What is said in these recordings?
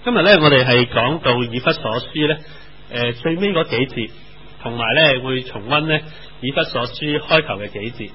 今日咧，我哋係講到以弗所書咧，最尾嗰幾節，同埋咧會重溫咧以弗所書開頭嘅幾節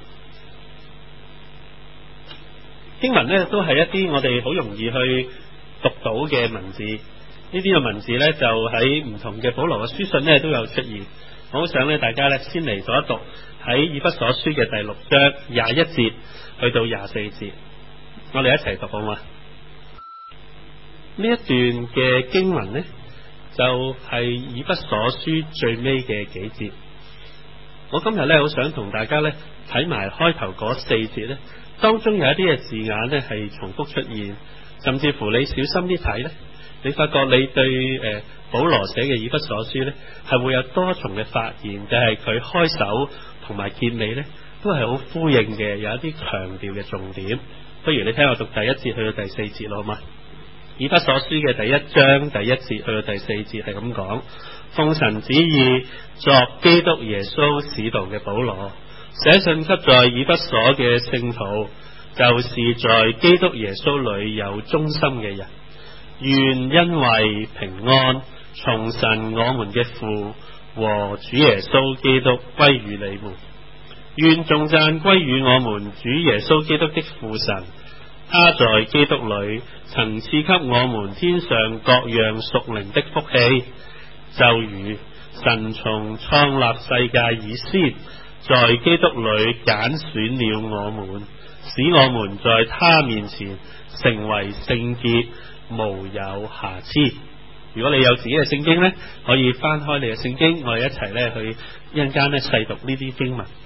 經文咧，都係一啲我哋好容易去讀到嘅文字。呢啲嘅文字咧，就喺唔同嘅保羅嘅書信咧都有出現。我好想咧，大家咧先嚟讀一讀喺以弗所書嘅第6章21節去到24節，我哋一齊讀好嘛？呢一段嘅經文呢，就係以弗所書最尾嘅幾節。我今日呢，好想同大家呢睇埋開頭嗰4節呢，當中有一啲嘅字眼呢係重複出現，甚至乎你小心啲睇呢，你發覺你對保羅寫嘅以弗所書呢係會有多重嘅發現，就係佢開首同埋結尾呢都係好呼應嘅，有一啲強調嘅重點。不如你聽我讀第1節去到第4節咯，好嘛？以弗所書嘅第1章第1節去到第4節係咁講：奉神旨意作基督耶穌使徒嘅保羅，寫信給在以弗所嘅聖徒，就是在基督耶穌裏有忠心嘅人，願恩惠平安從神我們嘅父和主耶穌基督歸於你們。願頌讚歸於我們主耶穌基督的父神，他在基督裏曾賜給我們天上各樣屬靈的福氣，就如神從創立世界以先，在基督裏揀選了我們，使我們在他面前成為聖潔，無有瑕疵。如果你有自己嘅聖經呢，可以翻開你嘅聖經，我哋一齊呢去一陣間呢細讀呢啲經文。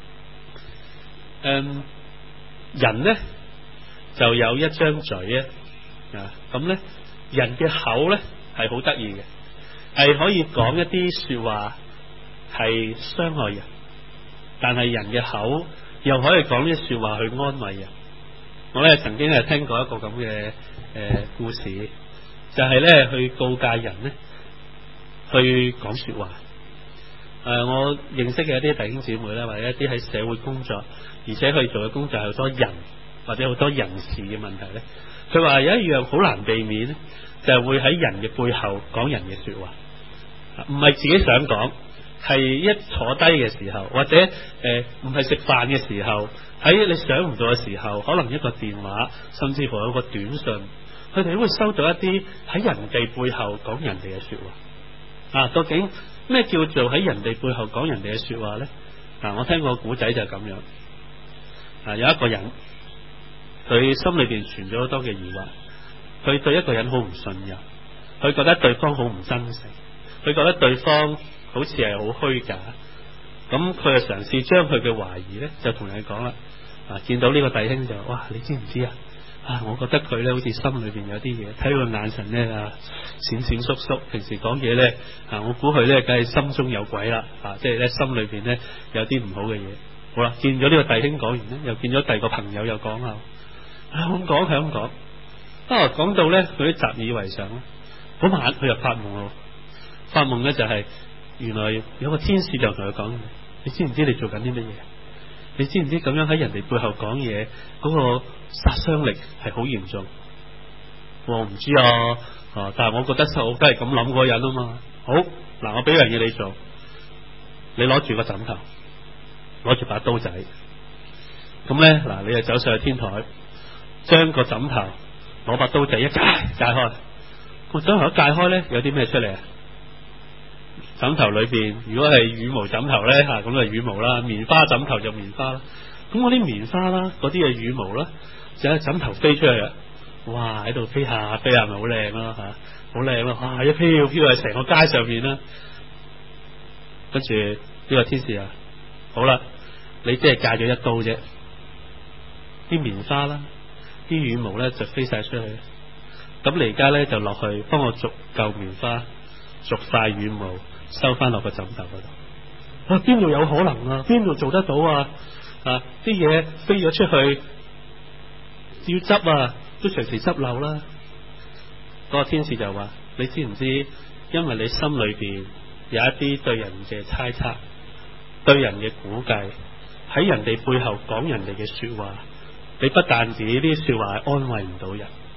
人呢就有一張嘴啊，咁呢人嘅口呢係好得意嘅，係可以講一啲說話係傷害人，但係人嘅口又可以講啲說話去安慰人。我呢曾經係聽過一個咁嘅故事，就係呢去告誡人呢去講說話。我認識嘅一啲弟兄姊妹呢，或者一啲喺社會工作，而且佢做嘅工作係好多人或者好多人事嘅問題呢，佢話有一樣好難避免呢，就係會喺人嘅背後講人嘅說話，唔係自己想講，係一坐低嘅時候，或者唔係食飯嘅時候，喺你想唔到嘅時候，可能一個電話，甚至乎有個短信，佢哋都會收到一啲喺人哋背後講人哋嘅說話。究竟咩叫做喺人哋背後講人哋嘅說話呢？我聽過個古仔就係咁樣。有一個人，佢心裏邊存咗好多嘅疑惑，佢對一個人好唔信任，佢覺得對方好唔真誠，佢覺得對方好似係好虛假。咁佢就嘗試將佢嘅懷疑呢，就同人講啦。見到呢個弟兄就哇，你知唔知啊？我覺得佢呢好似心裏邊有啲嘢，睇佢眼神呢閃閃縮縮，平時講嘢呢，我估佢呢梗係心中有鬼啦。即係呢心裏邊呢有啲唔好嘅嘢。好啦，見咗呢個弟兄講完呢，又見咗第二個朋友又講下，咁講係咁講。講到呢，佢都習以為常啦。嗰晚佢又發夢咯，發夢呢就係原來有個天使就同佢講：你知唔知你做緊啲乜嘢？你知唔知咁樣喺人哋背後講嘢嗰個殺傷力係好嚴重？我唔知但係我覺得我都係咁諗嗰個人啊嘛。好，嗱，我俾樣嘢你做，你攞住個枕頭，攞住把刀仔，咁咧嗱，你就走上去天台，將個枕頭攞把刀仔一解開，個枕頭一解開咧，有啲咩出嚟啊？枕頭裏邊如果係羽毛枕頭咧，咁就係羽毛啦；棉花枕頭就棉花啦。咁嗰啲棉花啦，嗰啲嘅羽毛啦，就喺枕頭飛出去啦。哇！喺度飛下飛下，咪好靚咯吓，好靚咯！哇！一飄飄喺成個街上面啦。跟住呢個天使啊，好啦，你只係戒咗一刀啫，啲棉花啦，啲羽毛咧就飛晒出去。咁你而家咧就落去幫我逐嚿棉花，逐塊羽毛收翻落個枕頭嗰度。邊度有可能啊？邊度做得到啊？啲嘢飛咗出去，要執都隨時執漏啦。嗰個天使就話：你知唔知？因為你心裏邊有一啲對人嘅猜測，對人嘅估計，喺人哋背後講人哋嘅說話，你不但止呢啲說話係安慰唔到人，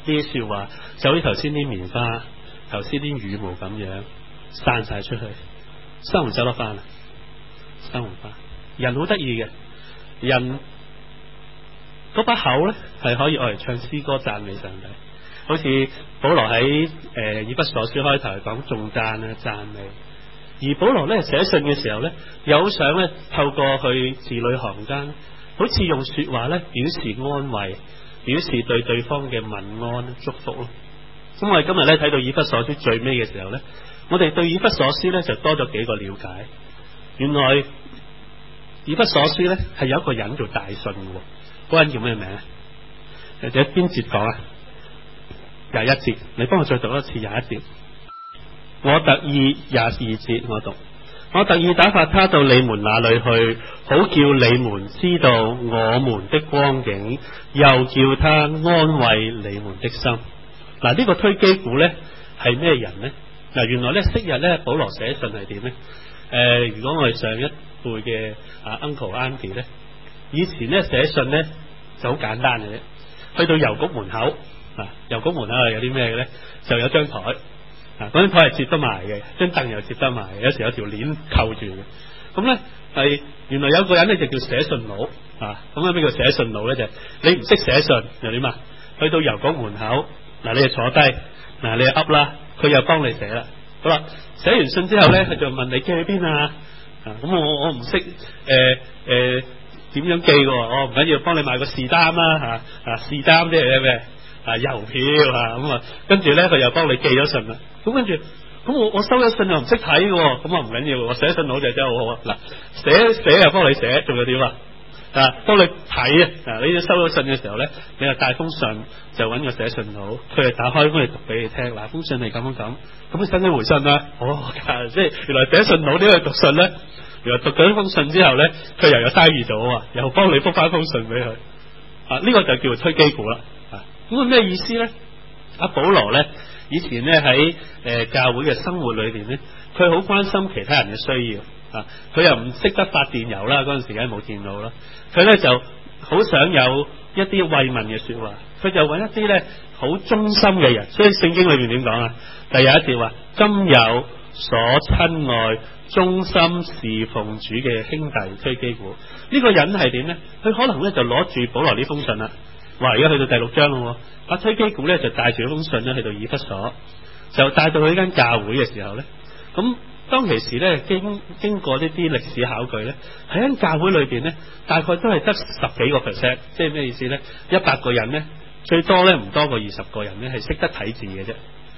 啲說話就好似頭先啲棉花、頭先啲羽毛咁樣散晒出去，收唔收得翻啊？收唔翻。人好得意嘅，人嗰把口咧係可以愛嚟唱詩歌讚美上帝，好似保羅喺以弗所書開頭講頌讚啊讚美，而保羅咧寫信嘅時候咧，有想咧透過去字裏行間，好似用說話咧表示安慰，表示對對方嘅問安祝福咯。咁我哋今日咧睇到以弗所書最尾嘅時候咧，我哋對以弗所書咧就多咗幾個了解。原來以弗所書咧係有一個人做大信嘅，嗰個人叫咩名？或者邊節講啊？21節，你幫我再讀一次21節。我特意22節我讀，我特意打發他到你們那裏去，好叫你們知道我們的光景，又叫他安慰你們的心。嗱，呢個推基古咧係咩人呢？嗱，原來咧昔日咧保羅寫信係點呢？如果我哋上一輩嘅uncle auntie 咧，以前咧寫信咧就好簡單嘅啫，去到郵局門口郵局門口有啲咩嘅咧？就有張台嗰張台係接得埋嘅，張凳又接得埋，有時有條鏈扣住嘅。咁咧係原來有個人咧就叫寫信佬咁咩叫寫信佬咧？就係你唔識寫信又點啊？去到郵局門口你就坐低你就噏啦，佢又幫你寫啦。好啦，寫完信之後咧，佢就問你寄去邊啊？咁我唔識點樣寄嘅，我唔緊要，幫你買個士擔啦士擔即係咩郵票咁跟住咧佢又幫你寄咗信啦。咁跟住咁我收咗信又唔識睇嘅，咁唔緊要，我寫信佬就真係好好啊。嗱，寫又幫你寫，仲有點啊？當你睇你收咗信嘅時候咧，你就帶封信就揾個寫信佬，佢就打開封嚟讀俾你聽。嗱，封信係咁樣咁你使唔使回信啦？即係原來寫信佬點去讀信咧？原來讀咗呢封信之後咧，佢又有生意做又幫你覆翻封信俾佢。呢個就叫做推基古啦。咁啊咩意思咧？保羅咧以前咧喺教會嘅生活裏邊咧，佢好關心其他人嘅需要。佢又唔識得發電郵啦，嗰陣時梗係冇電腦啦。佢咧就好想有一啲慰問嘅說話，佢就揾一啲咧好忠心嘅人。所以聖經裏邊點講啊？第一節話：今有所親愛、忠心侍奉主嘅兄弟推基古。呢個人係點咧？佢可能咧就攞住保羅呢封信啦。哇！而家去到第6章咯，推基古咧就帶住封信咧去到以弗所，就帶到去呢間教會嘅時候咧，咁。當其時咧，經過呢啲歷史考據咧，喺間教會裏邊咧，大概都係得10幾個%，即係咩意思咧？100個人咧，最多咧唔多過20個人咧係識得睇字嘅啫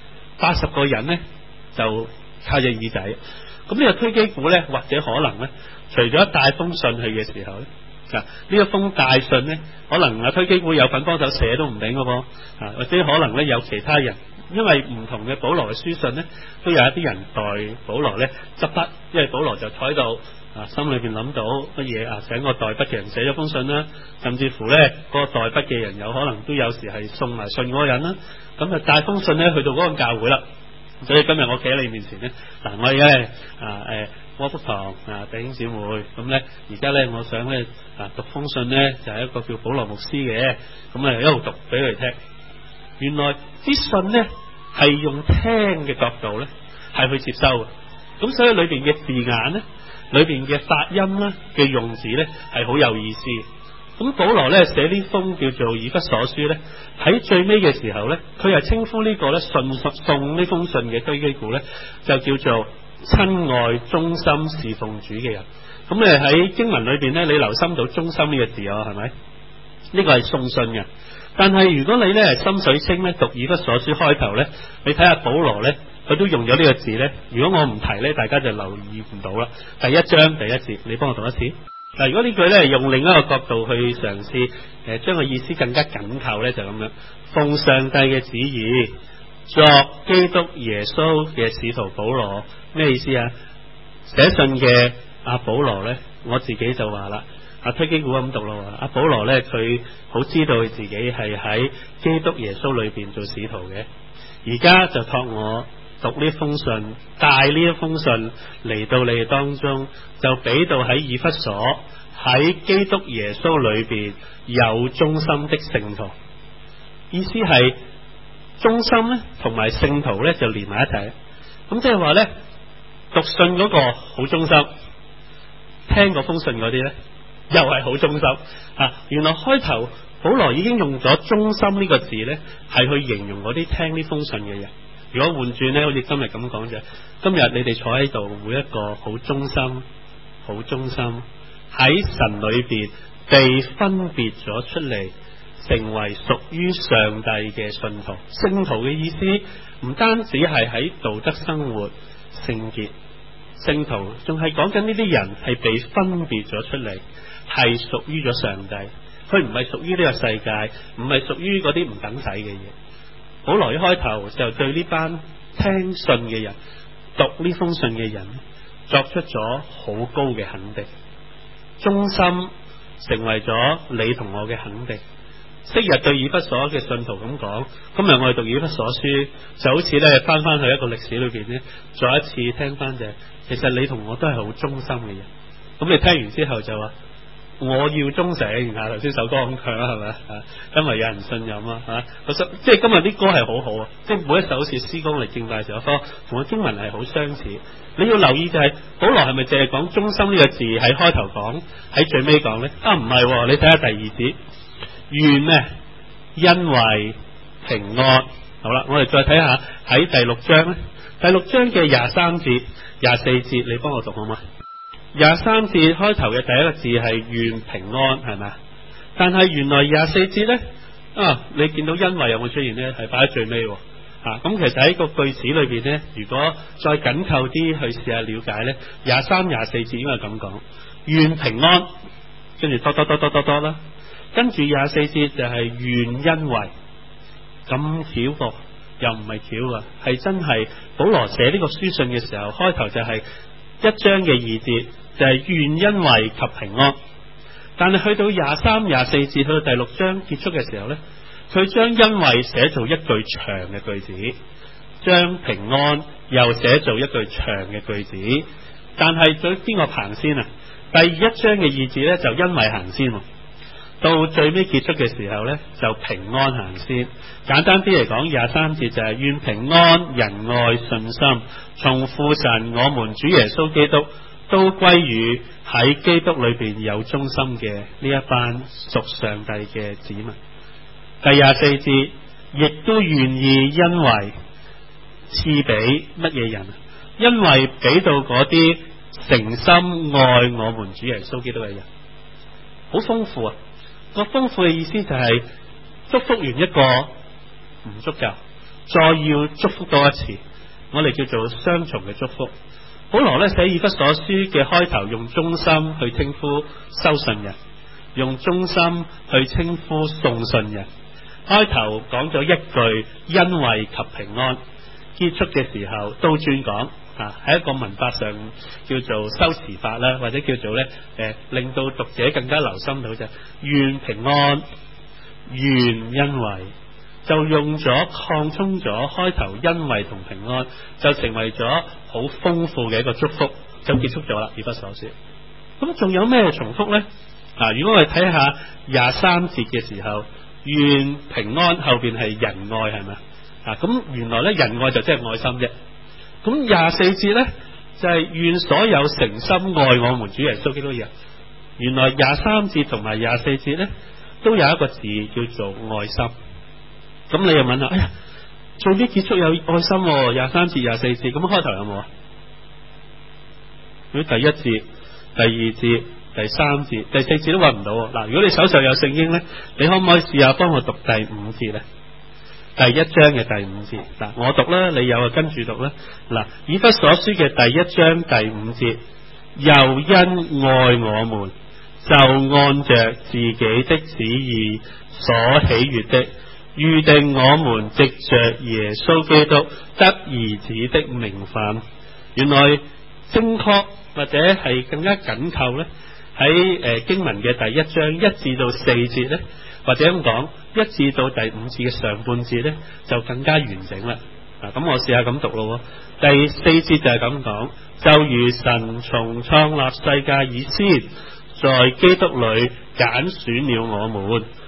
，80個人咧就靠隻耳仔。咁呢個推基古咧，或者可能咧，除咗帶封信去嘅時候咧，呢一封大信咧，可能推基古有份幫手寫都唔定嘅噃，或者可能咧有其他人。因為唔同嘅保羅嘅書信咧，都有一啲人代保羅咧執筆，因為保羅就坐喺度心裏邊諗到乜嘢請個代筆嘅人寫咗封信啦，甚至乎咧嗰個代筆嘅人有可能都有時係送埋信嗰個人啦，咁就帶封信咧去到嗰個教會啦。所以今日我企喺你面前咧，我而家窩福堂弟兄姊妹，咁咧而家咧我想咧讀封信咧就係一個叫保羅牧師嘅，咁一路讀俾佢哋聽。原來啲信咧係用聽嘅角度咧係去接收嘅，咁所以裏邊嘅字眼咧，裏邊嘅發音咧嘅用字咧係好有意思。咁保羅咧寫呢封叫做以弗所書咧，喺最尾嘅時候咧，佢係稱呼呢個咧送呢封信嘅推基古咧，就叫做親愛忠心侍奉主嘅人。咁你喺經文裏邊咧，你留心到忠心呢個字係咪？呢個係送信嘅。但係如果你咧係心水清咧，讀以弗所書開頭咧，你睇下保羅咧，佢都用咗呢個字咧。如果我唔提咧，大家就留意唔到啦。第1章第1節，你幫我讀一次。嗱，如果呢句咧用另一個角度去嘗試將個意思更加緊扣咧，就咁樣。奉上帝嘅旨意，作基督耶穌嘅使徒保羅，咩意思啊？寫信嘅保羅咧，我自己就話啦。推基古咁讀咯，保羅咧佢好知道佢自己係喺基督耶穌裏邊做使徒嘅，而家就託我讀呢封信，帶呢一封信嚟到你哋當中，就俾到喺以弗所喺基督耶穌裏邊有忠心的聖徒。意思係忠心咧同埋聖徒咧就連埋一齊。咁即係話咧，讀信嗰個好忠心，聽嗰封信嗰啲咧又係好忠心啊！原來開頭保羅已經用咗忠心呢個字咧，係去形容嗰啲聽呢封信嘅人。如果換轉咧，好似今日咁講就，今日你哋坐喺度，每一個好忠心、好忠心喺神裏邊被分別咗出嚟，成為屬於上帝嘅信徒。聖徒嘅意思唔單止係喺道德生活聖潔，聖徒仲係講緊呢啲人係被分別咗出嚟，係屬於咗上帝。佢唔係屬於呢個世界，唔係屬於嗰啲唔等使嘅嘢。保羅一開頭就對呢班聽信嘅人、讀呢封信嘅人作出咗好高嘅肯定，忠心成為咗你同我嘅肯定。昔日對以弗所嘅信徒咁講，今日我哋讀以弗所書就好似咧翻去一個歷史裏邊咧，再一次聽翻就係，其實你同我都係好忠心嘅人。咁你聽完之後就話，我要忠誠，然後頭先首歌咁唱係咪啊？因為有人信任啊嚇。即係今日啲歌係好好啊，即係每一首好似詩歌嚟敬拜嘅時候，同個經文係好相似。你要留意就係，保羅係咪淨係講忠心呢個字喺開頭講，喺最尾講咧？唔係，你睇下第二節，願呢因為平安。好啦，我哋再睇下喺第六章咧，第六章嘅23節、24節，你幫我讀好嗎？23節開頭嘅第一個字係願平安，係咪？但係原來24節咧，你見到因為有冇出現咧？係擺喺最尾。咁其實喺個句子裏邊咧，如果再緊扣啲去試下了解咧，23、24節應該係咁講，願平安，跟住多啦，跟住24節就係願因為，咁巧噃，又唔係巧噶，係真係保羅寫呢個書信嘅時候，開頭就係一章嘅2節。就係願因為及平安，但係去到23、24節去到第六章結束嘅時候呢，佢將因為寫做一句長嘅句子，將平安又寫做一句長嘅句子。但係對邊個行先啊？第一章嘅2節呢，就因為行先，到最尾結束嘅時候呢，就平安行先。簡單啲嚟講，23節就係願平安、仁愛、信心從父神我們主耶穌基督都歸於喺基督裏邊有忠心嘅呢一班屬上帝嘅子民。第24節亦都願意因為賜俾乜嘢人？因為俾到嗰啲誠心愛我們主耶穌基督嘅人，好豐富啊！個豐富嘅意思就係祝福完一個唔足夠，再要祝福多一次，我哋叫做雙重嘅祝福。保羅咧寫以弗所書嘅開頭用忠心去稱呼收信人，用忠心去稱呼送信人。開頭講咗一句因為及平安，結束嘅時候都專講，喺一個文法上叫做修辭法啦，或者叫做咧令到讀者更加留心到就願平安，願因為，就用咗擴充咗開頭因為同平安，就成為咗好豐富嘅一個祝福，就結束咗啦。以弗所書咁仲有咩重複呢？如果我哋睇下23節嘅時候，願平安後邊係仁愛，係咪？咁原來咧仁愛就即係愛心啫。咁24節咧就係願所有誠心愛我們主耶穌基督嘅人。原來23節同埋24節咧都有一個字叫做愛心。咁你又問下，哎呀，最尾結束有愛心，23節、24節，咁開頭有冇啊？如果第一節、第二節、第三節、第四節都揾唔到。嗱，如果你手上有聖經咧，你可唔可以試下幫我讀第5節咧？第一章嘅第5節，嗱，我讀啦，你有就跟住讀啦。嗱，以弗所書嘅第一章第5節，又因愛我們，就按着自己的旨意所喜悅的，預定我們藉着耶穌基督得兒子的名分。原來正確或者係更加緊扣咧，喺經文嘅第一章1至到4節咧，或者咁講1至到第5節嘅上半節咧，就更加完整啦。咁我試下咁讀咯。第4節就係咁講，就如神從創立世界以先，在基督裏揀選了我們，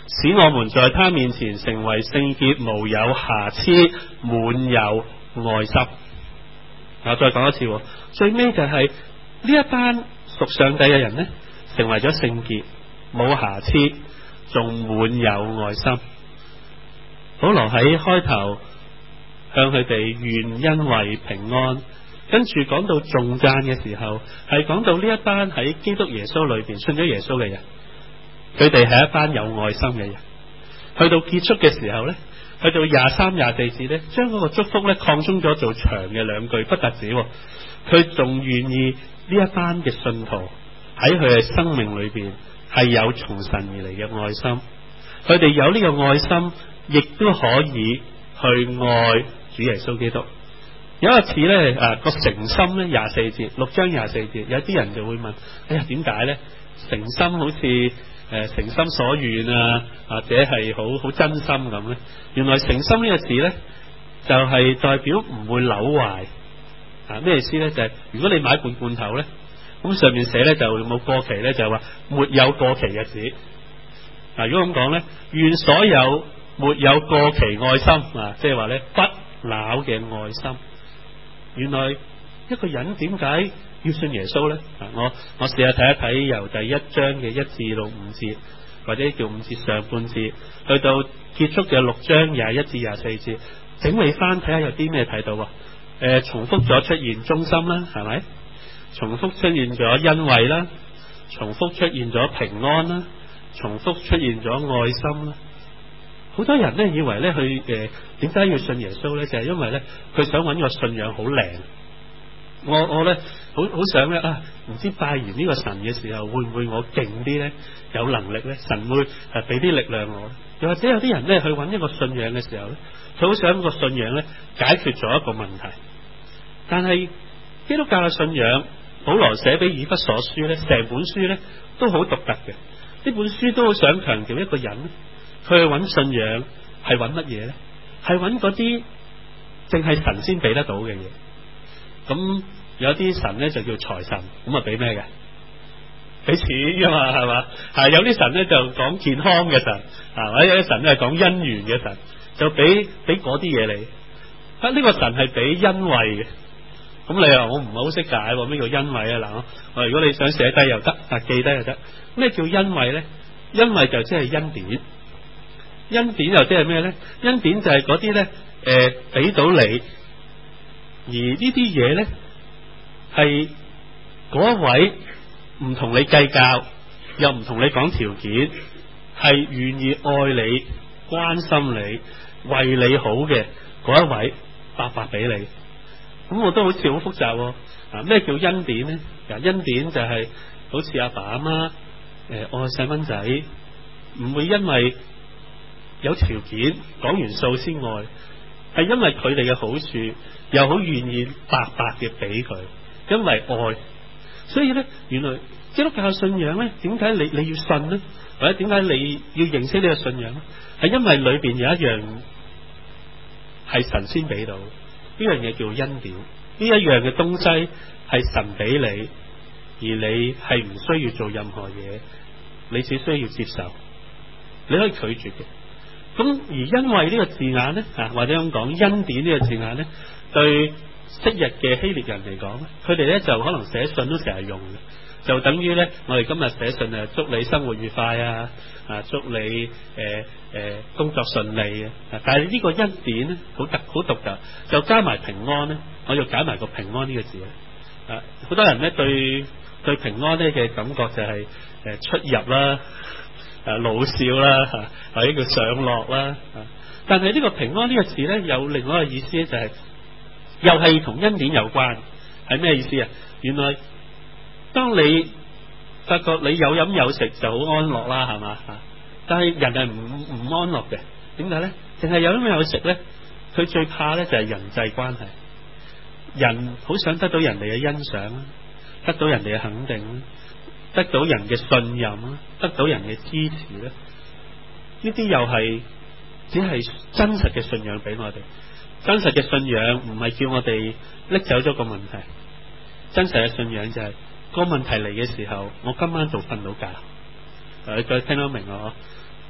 使我們在他面前成為聖潔，無有瑕疵，滿有愛心。我再講一次，最尾就係呢一班屬上帝嘅人呢，成為咗聖潔，冇瑕疵，仲滿有愛心。保羅喺開頭向佢哋願恩惠平安，跟住講到頌讚嘅時候，係講到呢一班喺基督耶穌裏邊信咗耶穌嘅人，佢哋係一班有愛心嘅人。去到結束嘅時候呢，去到23、24節呢，將嗰個祝福呢擴充咗做長嘅2句，不特止，佢仲願意呢一班嘅信徒喺佢嘅生命裏邊係有從神而嚟嘅愛心，佢哋有呢個愛心，亦都可以去愛主耶穌基督。有一次呢，個誠心呢24節，6章24節，有啲人就會問：哎呀，點解呢？誠心好似誠心所願啊，或者係好真心咁呢？原來誠心呢個字呢，就係代表唔會朽壞。咩意思呢？就係如果你買罐罐頭呢，咁上面寫呢就冇過期呢，就話沒有過期日子。如果咁講呢，願所有沒有過期愛心即係話呢不朽嘅愛心。原來一個人點解要信耶穌呢？我試下睇一睇由第1章嘅1至到5節，或者叫5節上半節，去到結束嘅6章21至24節，整理翻睇下有啲咩睇到。重複咗出現忠心啦，係咪？重複出現咗恩惠啦，重複出現咗平安啦，重複出現咗愛心啦。好多人呢以為呢佢點解要信耶穌呢？就係因為呢佢想揾個信仰好靈。我呢好想呢唔知拜完呢個神嘅時候會唔會我勁啲呢？有能力呢？神會俾啲力量我。又或者有啲人呢去揾一個信仰嘅時候呢，佢好想個信仰呢解決咗一個問題。但係基督教嘅信仰，保羅寫俾以弗所書呢，成本書呢都好獨特嘅。呢本書都好想強調一個人，佢去揾信仰係揾乜嘢呢？係揾嗰啲淨係神先俾得到嘅嘢。咁有啲神呢就叫財神，咁俾咩嘅？俾錢噶嘛，係嘛？有啲神呢就講健康嘅神，或者有啲神呢係講姻緣嘅神，就俾嗰啲嘢你。呢個神係俾恩惠嘅。咁你話我唔係好識解咩叫恩惠啊？嗱，如果你想寫低又得，記低又得。咩叫恩惠呢？恩惠就即係恩典，恩典又即係咩呢？恩典就係嗰啲呢俾到你，而呢啲嘢呢係嗰一位唔同你計較，又唔同你講條件，係願意愛你、關心你、為你好嘅嗰一位，白白俾你。咁我都好似好複雜。咩叫恩典呢？恩典就係好似阿爸阿媽愛細蚊仔，唔會因為有條件講完數先愛，係因為佢哋嘅好處，又好願意白白嘅俾佢，因為愛。所以呢，原來基督教信仰呢，點解你要信呢？或者點解你要認識呢個信仰呢？係因為裏邊有一樣係神先俾到。呢樣嘢叫恩典，呢一樣嘅東西係神俾你，而你係唔需要做任何嘢，你只需要接受，你可以拒絕嘅。咁而因為呢個字眼呢，或者咁講恩典呢個字眼呢，對昔日嘅希臘人嚟講，佢哋呢就可能寫信都成日用嘅，就等於呢，我哋今日寫信祝你生活愉快祝你工作順利啊！但係呢個恩典咧，好獨特，就加埋平安咧，我要解埋個平安呢個字啊！好多人咧對平安咧嘅感覺就係出入啦，老少啦，或者叫上落啦。但係呢個平安呢個字咧，有另外一個意思咧，就係又係同恩典有關。係咩意思啊？原來當你發覺你有飲有食就好安樂啦，係嘛？但係人係唔安樂嘅，點解呢？淨係有飲有食呢，佢最怕呢就係人際關係。人好想得到人哋嘅欣賞，得到人哋嘅肯定，得到人嘅信任，得到人嘅支持咧。呢啲又係只係真實嘅信仰俾我哋。真實嘅信仰唔係叫我哋拎走咗個問題，真實嘅信仰就係個問題嚟嘅時候，我今晚就瞓到覺。你再聽得明我，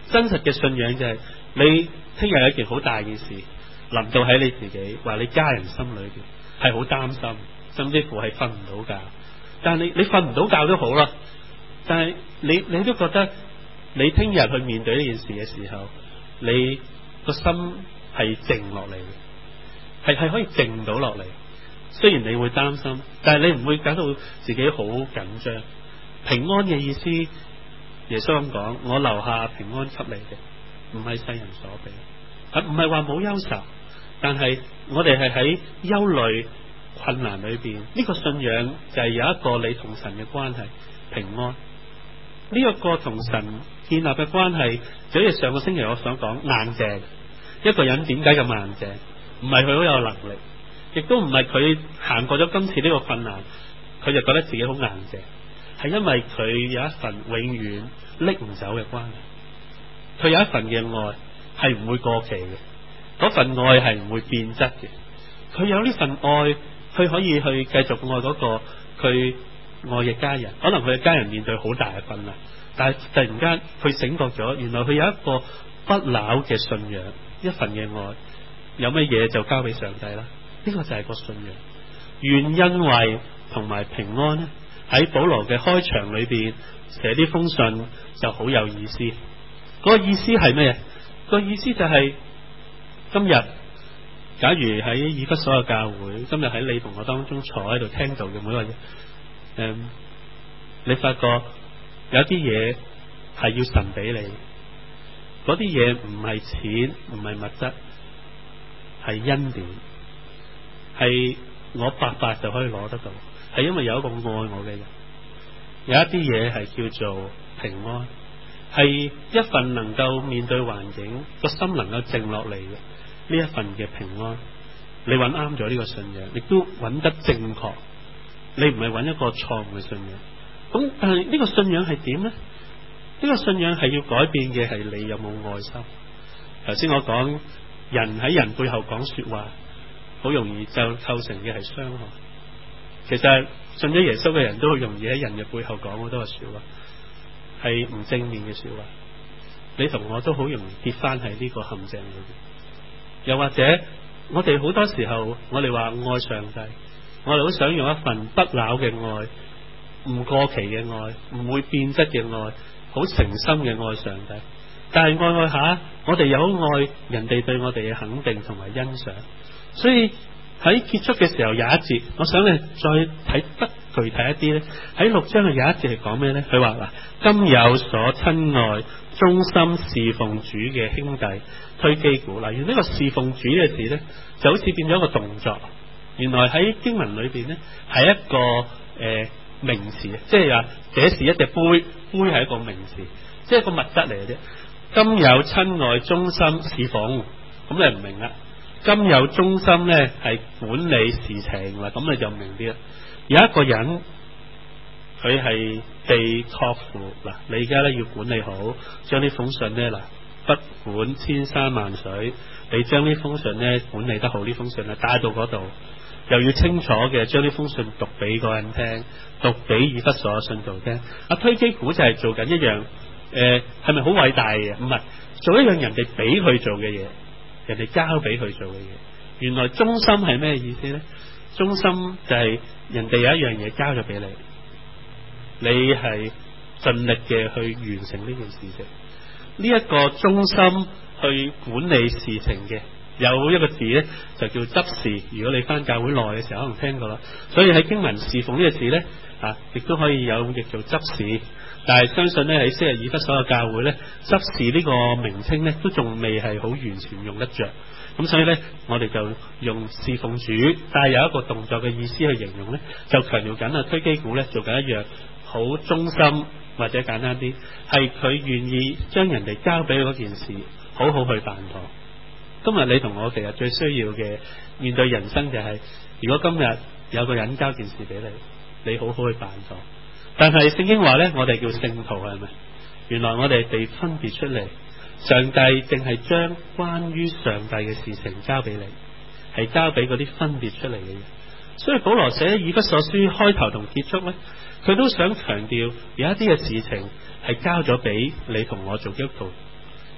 真實嘅信仰就係你聽日有一件好大嘅事臨到喺你自己或你家人心裏邊，係好擔心，甚至乎係瞓唔到覺。但係你瞓唔到覺都好啦，但係你都覺得你聽日去面對呢件事嘅時候，你個心係靜落嚟嘅，係可以靜到落嚟。雖然你會擔心，但係你唔會搞到自己好緊張。平安嘅意思，耶穌咁講，我留下平安給你嘅，唔係世人所俾，唔係話冇憂愁，但係我哋係喺憂慮困難裏邊，呢個信仰就係有一個你同神嘅關係平安。呢一個同神建立嘅關係，就好似上個星期我想講硬淨。一個人點解咁硬淨？唔係佢好有能力，亦都唔係佢行過咗今次呢個困難，佢就覺得自己好硬淨，係因為佢有一份永遠拎唔走嘅關係。佢有一份嘅愛係唔會過期嘅，嗰份愛係唔會變質嘅。佢有呢份愛，佢可以去繼續愛嗰個佢愛嘅家人。可能佢嘅家人面對好大嘅困難，但係突然間佢醒覺咗，原來佢有一個不朽嘅信仰，一份嘅愛，有乜嘢就交俾上帝啦。呢個就係個信仰。願恩惠同埋平安咧，喺保羅嘅開場裏邊寫呢封信就好有意思。嗰個意思係咩？個意思就係今日假如喺以弗所嘅教會，今日喺你同我當中坐喺度聽到嘅每個人，你發覺有啲嘢係要神俾你，嗰啲嘢唔係錢，唔係物質，係恩典，係我白白就可以攞得到，係因為有一個愛我嘅人。有一啲嘢係叫做平安，係一份能夠面對環境，個心能夠靜落嚟嘅呢一份嘅平安。你揾啱咗呢個信仰，亦都揾得正確，你唔係揾一個錯誤嘅信仰。咁但係呢個信仰係點呢？呢個信仰係要改變嘅係你有冇愛心。頭先我講人喺人背後講說話，好容易就構成嘅係傷害。其實信咗耶穌嘅人都好容易喺人嘅背後講好多嘅說話，係唔正面嘅說話。你同我都好容易跌翻喺呢個陷阱裏邊。又或者我哋好多時候，我哋話愛上帝，我哋好想用一份不朽嘅愛，唔過期嘅愛，唔會變質嘅愛，好誠心嘅愛上帝。但係愛下，我哋有愛人哋對我哋嘅肯定同埋欣賞。所以喺結束嘅時候有一節，我想你再睇得具體一啲咧。喺6章嘅有一節係講咩咧？佢話嗱，今有所親愛忠心侍奉主嘅兄弟推基古。嗱，原來呢個侍奉主嘅字咧，就好似變咗一個動作。原來喺經文裏邊咧，係一個名詞，即係話這是一隻杯，杯係一個名詞，即係一個物質嚟嘅啫。今有親愛忠心侍奉，咁你唔明啦。今有忠心咧係管理事情啦，咁你就明啲啦。有一個人佢係被託付嗱，你而家咧要管理好，將呢封信咧嗱，不管千山萬水，你將呢封信咧管理得好，呢封信咧帶到嗰度，又要清楚嘅將呢封信讀俾個人聽，讀俾以弗所信徒聽。推基古就係做緊一樣係咪好偉大嘅？唔係，做一樣人哋俾佢做嘅嘢，人哋交俾佢做嘅嘢。原來忠心係咩意思呢？忠心就係人哋有一樣嘢交咗俾你，你係盡力嘅去完成呢件事情。呢一個忠心去管理事情嘅，有一個字呢，就叫執事。如果你翻教會內嘅時候可能聽過啦，所以喺經文侍奉呢個字呢，亦都可以有譯做執事。但係相信咧喺昔日以弗所嘅教會咧，執事呢個名稱咧都仲未係好完全用得着。咁所以咧我哋就用侍奉主，但係有一個動作嘅意思去形容咧，就強調緊推基古咧做緊一樣好忠心，或者簡單啲係佢願意將人哋交俾嗰件事好好去辦妥。今日你同我其實最需要嘅面對人生就係，如果今日有個人交件事俾你，你好好去辦妥。但係聖經話呢，我哋叫聖徒係咪？原來我哋被分別出嚟，上帝淨係將關於上帝嘅事情交俾你，係交俾嗰啲分別出嚟嘅人。所以保羅寫以弗所書開頭同結束呢，佢都想強調有一啲嘅事情係交咗俾你同我做基督徒，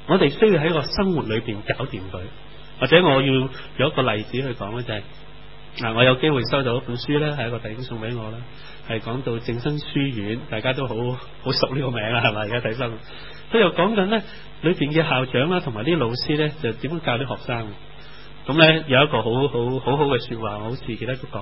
我哋需要喺個生活裏邊搞掂佢。或者我要有一個例子去講咧，就係我有機會收到一本書咧，係一個弟兄送俾我啦，係講到正生書院，大家都好熟呢個名啦，係咪？而家睇新聞，佢又講緊咧裏邊嘅校長啦，同埋啲老師咧，就點樣教啲學生。咁咧有一個好好嘅說話，我好似記得都講，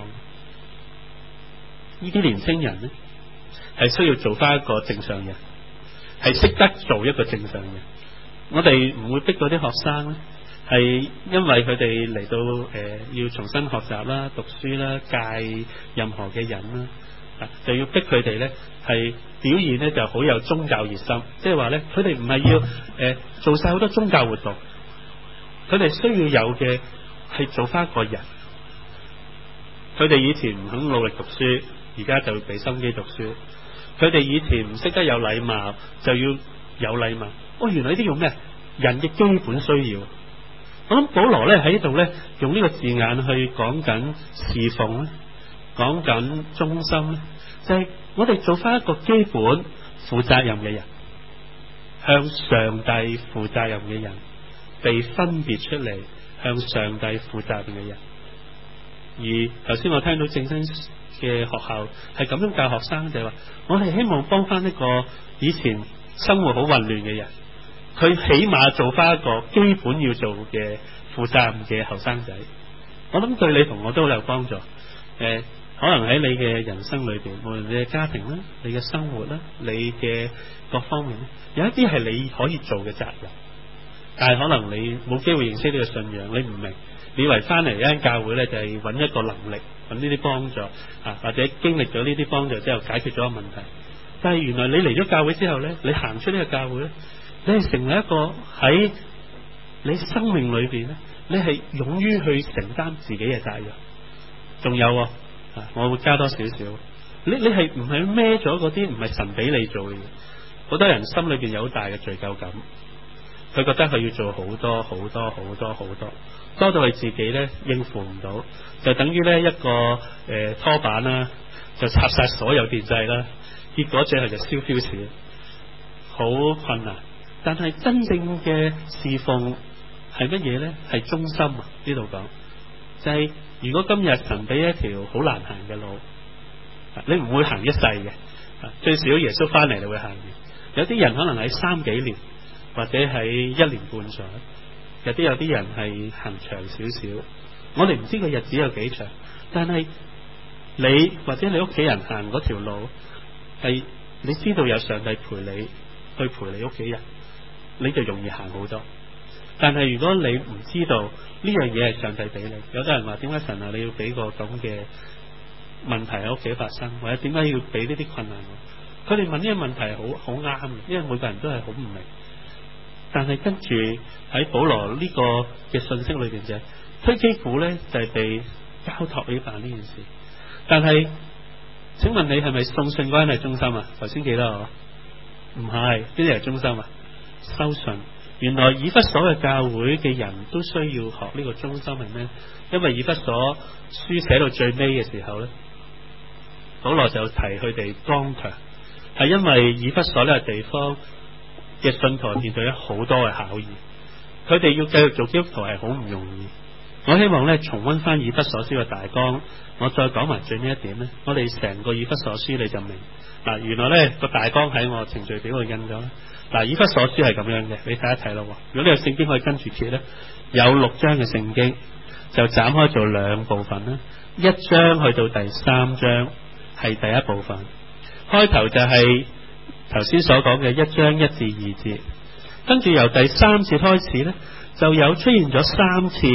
呢啲年青人咧係需要做翻一個正常人，係識得做一個正常人。我哋唔會逼嗰啲學生咧，係因為佢哋嚟到要重新學習啦、讀書啦、戒任何嘅癮啦，就要逼佢哋咧係表現咧就好有宗教熱心，即係話咧佢哋唔係要做晒好多宗教活動，佢哋需要有嘅係做翻一個人。佢哋以前唔肯努力讀書，而家就要俾心機讀書。佢哋以前唔識得有禮貌，就要有禮貌。原來呢啲用咩？人嘅基本需要。我諗保羅咧喺度咧用呢個字眼去講緊侍奉咧，講緊忠心咧，就係我哋做翻一個基本負責任嘅人，向上帝負責任嘅人，被分別出嚟向上帝負責任嘅人。而頭先我聽到正生嘅學校係咁樣教學生，就係話我哋希望幫翻一個以前生活好混亂嘅人，佢起碼做翻一個基本要做嘅負責任嘅後生仔。我諗對你同我都好有幫助。可能喺你嘅人生裏邊，無論你嘅家庭啦、你嘅生活啦、你嘅各方面咧，有一啲係你可以做嘅責任，但係可能你冇機會認識呢個信仰，你唔明，你以為翻嚟一間教會咧就係揾一個能力，揾呢啲幫助或者經歷咗呢啲幫助之後解決咗個問題。但係原來你嚟咗教會之後咧，你行出呢個教會咧，你係成為一個喺你生命裏邊咧，你係勇於去承擔自己嘅責任。仲有我會加多少少，你係唔係孭咗嗰啲唔係神俾你做嘅嘢？好多人心裏邊有好大嘅罪疚感，佢覺得佢要做好多好多好多好多，多到佢自己咧應付唔到，就等於咧一個拖板啦，就插晒所有電掣啦，結果最後就燒 fuse， 好困難。但係真正嘅侍奉係乜嘢咧？係忠心啊！呢度講就係如果今日神俾一條好難行嘅路，你唔會行一世嘅，最少耶穌翻嚟你會行完。有啲人可能喺3幾年，或者喺1年半載，有啲人係行長少少。我哋唔知個日子有幾長，但係你或者你屋企人行嗰條路，係你知道有上帝陪你去陪你屋企人，你就容易行好多。但係如果你唔知道呢樣嘢係上帝俾你，有啲人話點解神你要俾個咁嘅問題喺屋企發生，或者點解要俾呢啲困難我？佢哋問呢個問題好啱嘅，因為每個人都係好唔明。但係跟住喺保羅呢個嘅信息裏邊就係推基古咧就係被交託俾辦呢件事。但係請問你係咪送信嗰人係忠心啊？頭先記得我唔係，邊啲係忠心啊？收信。原來以弗所嘅教會嘅人都需要學呢個忠心係咩？因為以弗所書寫到最尾嘅時候咧，保羅就提佢哋剛強，係因為以弗所呢個地方嘅信徒面對咗好多嘅考驗，佢哋要繼續做基督徒係好唔容易。我希望咧重溫翻以弗所書嘅大綱，我再講埋最尾一點咧，我哋成個以弗所書你就明嗱，原來咧個大綱喺我程序表度印咗啦。嗱，以弗所書係咁樣嘅，你睇一睇咯。如果你有聖經可以跟住揭咧，有6章嘅聖經就斬開做2部分啦。1章去到第3章係第一部分，開頭就係頭先所講嘅1章1至2節，跟住由第3節開始咧，就有出現咗3次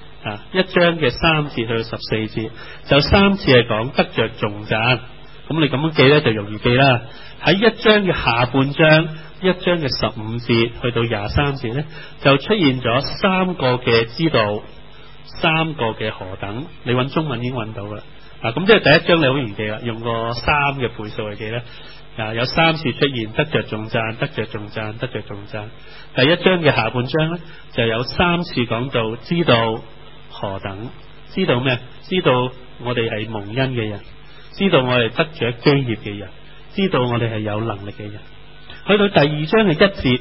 1章嘅3節去到14節，就3次係講得着頌讚。咁你咁樣記咧就容易記啦。喺1章嘅下半章，1章嘅15節去到23節咧，就出現咗3個嘅知道，3個嘅何等。你揾中文已經揾到啦。咁即係第1章你好容易記啦，用個3嘅倍數嚟記咧。有3次出現得着頌讚，得着頌讚，得着頌讚。第1章嘅下半章咧，就有3次講到知道何等，知道咩？知道我哋係蒙恩嘅人，知道我哋得着基業嘅人，知道我哋係有能力嘅人。去到第2章嘅1節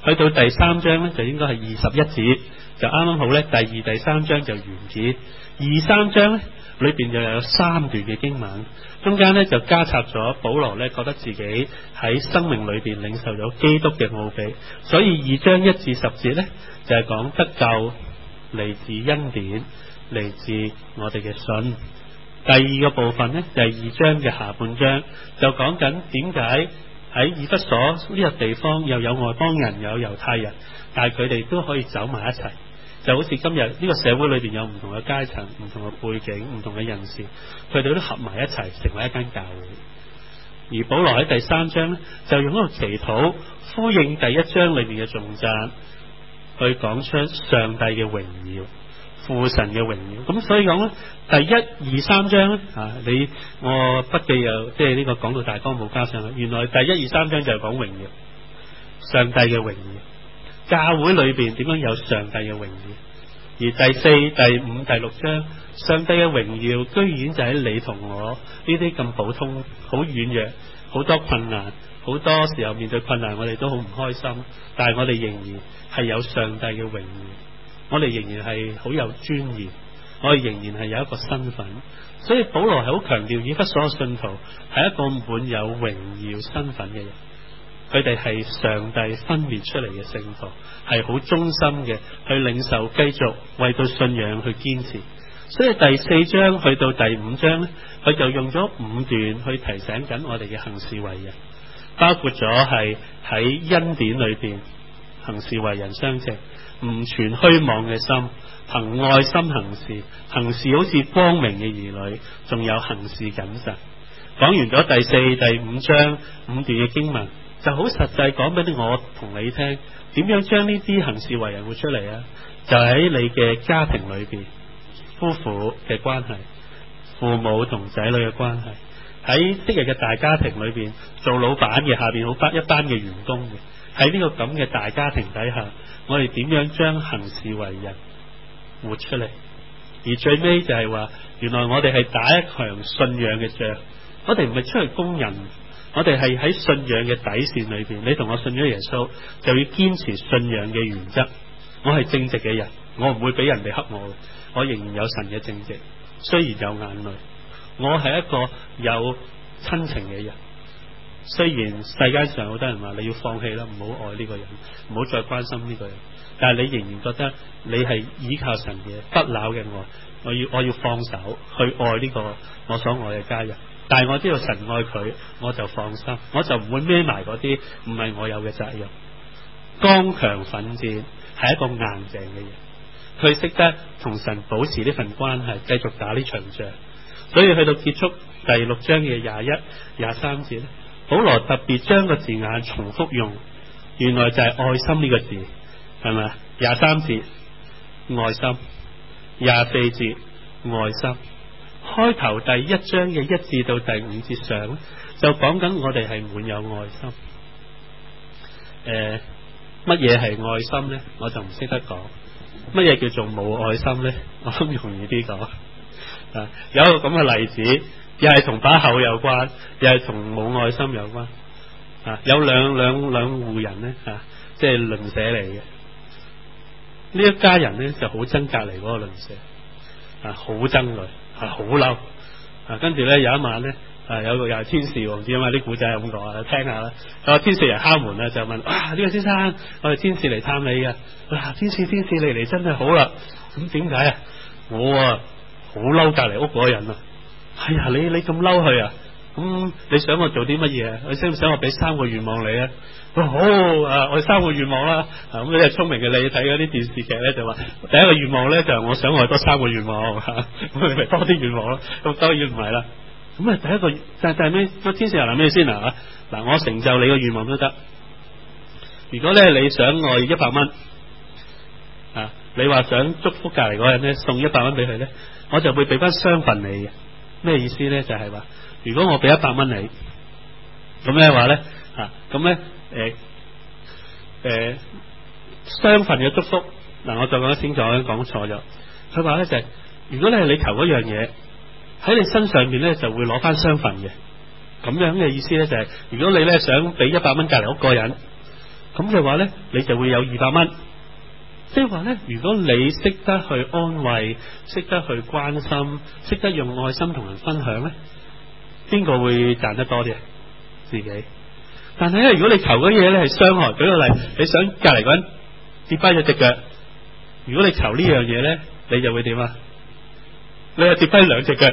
去到第3章呢，就應該係21節，就啱啱好呢，第2、第3章就完結。2、3章呢裏邊就有3段嘅經文，中間呢就加插咗保羅呢覺得自己喺生命裏邊領受咗基督嘅奧秘，所以2章1至10節呢就係講得救嚟自恩典，嚟自我哋嘅信。第二個部分呢，就係2章嘅下半章，就講緊點解喺以弗所呢個地方又有外邦人又有猶太人，但係佢哋都可以走埋一齊，就好似今日呢個社會裏邊有唔同嘅階層、唔同嘅背景、唔同嘅人士，佢哋都合埋一齊成為一間教會。而保羅喺第3章呢，就用一個祈禱呼應第1章裏面嘅頌讚，去講出上帝嘅榮耀、父神嘅榮耀。咁所以講咧，第1、2、3章咧我筆記又即係呢個講到大綱冇加上去，原來第1、2、3章就係講榮耀，上帝嘅榮耀，教會裏邊點樣有上帝嘅榮耀。而第4、第5、第6章，上帝嘅榮耀居然就喺你同我呢啲咁普通、好軟弱、好多困難，好多時候面對困難我哋都好唔開心，但係我哋仍然係有上帝嘅榮耀，我哋仍然係好有尊嚴，我哋仍然係有一個身份。所以保羅係好強調以弗所嘅信徒係一個滿有榮耀身份嘅人，佢哋係上帝分別出嚟嘅聖徒，係好忠心嘅去領受，繼續為到信仰去堅持。所以第4章去到第5章呢，佢就用咗5段去提醒緊我哋嘅行事為人，包括咗係喺恩典裏邊行事為人相稱，唔存虛妄嘅心，憑愛心行事，行事好似光明嘅兒女，仲有行事謹慎。講完咗第4、第5章5段嘅經文，就好實際講俾我同你聽，點樣將呢啲行事為人活出嚟啊？就喺你嘅家庭裏邊，夫婦嘅關係，父母同仔女嘅關係，喺昔日嘅大家庭裏邊，做老闆嘅下邊一班嘅員工嘅，喺呢個咁嘅大家庭底下，我哋點樣將行事為人活出嚟？而最尾就係話，原來我哋係打一場信仰嘅仗，我哋唔係出去攻人，我哋係喺信仰嘅底線裏邊。你同我信咗耶穌，就要堅持信仰嘅原則。我係正直嘅人，我唔會俾人哋黑我仍然有神嘅正直，雖然有眼淚。我係一個有親情嘅人，雖然世界上好多人話你要放棄啦，唔好愛呢個人，唔好再關心呢個人，但係你仍然覺得你係依靠神嘅不朽嘅愛，我要放手去愛呢個我所愛嘅家人。但係我知道神愛佢，我就放心，我就唔會孭埋嗰啲唔係我有嘅責任。剛強奮戰係一個硬淨嘅人，佢識得同神保持呢份關係，繼續打呢場仗。所以去到結束第6章嘅21、23節咧，保羅特別將個字眼重複用，原來就係愛心呢個字，係咪？23節愛心，24節愛心。開頭第1章嘅1至到第5節上就講緊我哋係滿有愛心。乜嘢係愛心呢？我就唔識得講。乜嘢叫做冇愛心呢？我諗容易啲講。有一個咁嘅例子，又係同把口有關，又係同冇愛心有關。有兩戶人呢，即係鄰舍嚟嘅。呢一家人呢就好憎隔離嗰個鄰舍，好憎佢，好嬲。跟住呢，有一晚呢，有個又係天使，唔知點解啲古仔係咁講，聽下啦。天使嚟敲門咧，就問：呢個先生，我係天使嚟探你嘅。天使你嚟真係好啦。咁點解啊？我好嬲隔籬屋嗰個人啊！係啊，你咁嬲佢啊？咁你想我做啲乜嘢啊？你想唔想我俾3個願望你啊？好我3個願望啦。咁你係聰明嘅，你睇嗰啲電視劇咧就話，第一個願望咧就係我想我多3個願望，咁你咪多啲願望咯。咁當然唔係啦。咁啊，第一個但係咩？個天使又諗咩先啊？嗱，我成就你個願望都得。如果咧你想我100蚊，你話想祝福隔籬嗰人咧送100蚊俾佢咧，我就會俾翻雙份你嘅。咩意思咧？就係話，如果我俾100蚊你，咁咧話咧咁咧雙份嘅祝福。嗱，我再講得清楚，講錯咗。佢話咧就係，如果你求嗰樣嘢，喺你身上邊咧就會攞翻雙份嘅。咁樣嘅意思咧就係，如果你咧想俾100蚊隔籬屋個人， 咁嘅話呢，你就會有200蚊。即係話呢，如果你識得去安慰，識得去關心，識得用愛心同人分享呢，邊個會賺得多啲啊？自己。但係咧，如果你求嗰嘢咧係傷害，舉個例，你想隔籬嗰人跌跛咗隻腳，如果你求呢樣嘢咧，你就會點啊？你係跌跛2隻腳，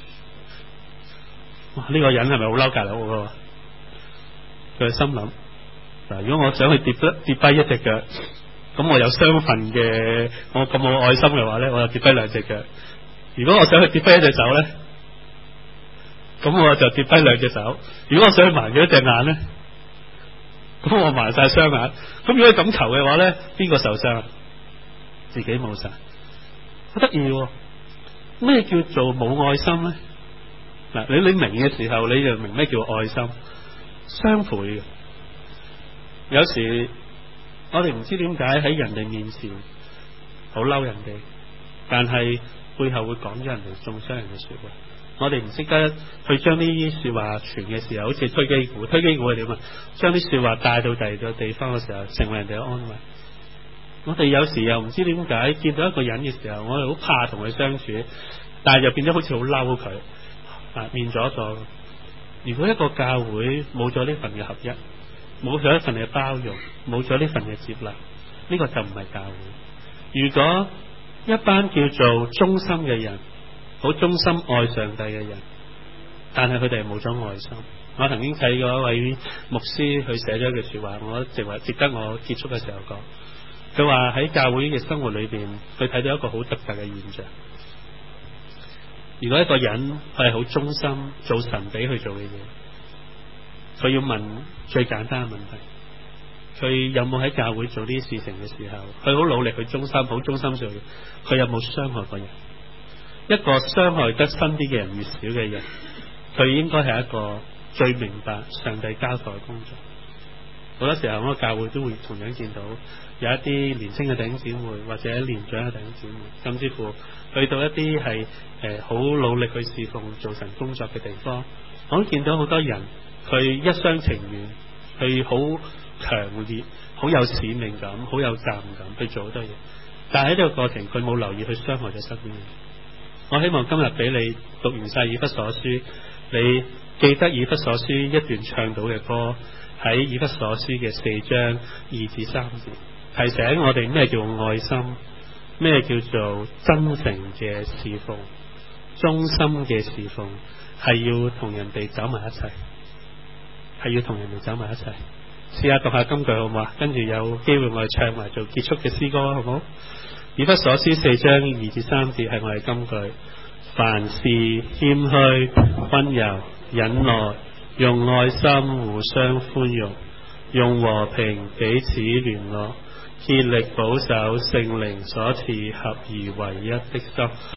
哇！呢個人係咪好嬲隔籬嗰個？佢心諗嗱，如果我想去跌跛1隻腳，咁我有雙份嘅，我咁冇愛心嘅話咧，我就跌跛2隻腳。如果我想去跌跛1隻手咧，咁我就跌跛2隻手。如果我想去盲咗1隻眼咧，咁我盲晒雙眼。咁如果咁求嘅話咧，邊個受傷啊？自己冇晒。好得意喎！咩叫做冇愛心咧？嗱，你明嘅時候，你就明咩叫愛心，雙倍嘅。有時我哋唔知點解喺人哋面前好嬲人哋，但係背後會講咗人哋中傷人嘅說話。我哋唔識得去將呢啲說話傳嘅時候，好似推機鼓係點啊？將啲說話帶到第二個地方嘅時候，成為人哋嘅安慰。我哋有時又唔知點解見到一個人嘅時候，我哋好怕同佢相處，但係又變咗好似好嬲佢啊，面咗咗。如果一個教會冇咗呢份嘅合一，冇咗一份嘅包容，冇咗呢份嘅接納，呢個就唔係教會。如果一班叫做忠心嘅人，好忠心愛上帝嘅人，但係佢哋係冇咗愛心。我曾經睇過一位牧師，佢寫咗一句說話，我值得我結束嘅時候講。佢話喺教會嘅生活裏邊，佢睇到一個好特別嘅現象。如果一個人佢係好忠心做神俾佢做嘅嘢，佢要問最簡單嘅問題，佢有冇喺教會做呢啲事情嘅時候，佢好努力去忠心，好忠心做嘅，佢有冇傷害過人？一個傷害得身邊嘅人越少嘅人，佢應該係一個最明白上帝交代嘅工作。好多時候我個教會都會同樣見到有一啲年輕嘅弟兄姊妹，或者年長嘅弟兄姊妹，甚至乎去到一啲係好努力去侍奉做神工作嘅地方，我都見到好多人佢一廂情願，佢好強烈，好有使命感，好有責任感去做好多嘢，但係喺呢個過程佢冇留意去傷害咗身邊人。我希望今日俾你讀完晒以弗所書，你記得以弗所書一段唱到嘅歌，喺以弗所書嘅4章2至3節，提醒我哋咩叫愛心，咩叫做真誠嘅侍奉，忠心嘅侍奉係要同人哋走埋一齊，係要同人哋走埋一齊。試下讀下金句好唔好啊？跟住有機會我哋唱埋做結束嘅詩歌好唔好？以弗所書4章2至3節係我哋金句。凡事謙虛、溫柔、忍耐，用愛心互相寬容，用和平彼此聯絡，竭力保守聖靈所賜合而為一的心。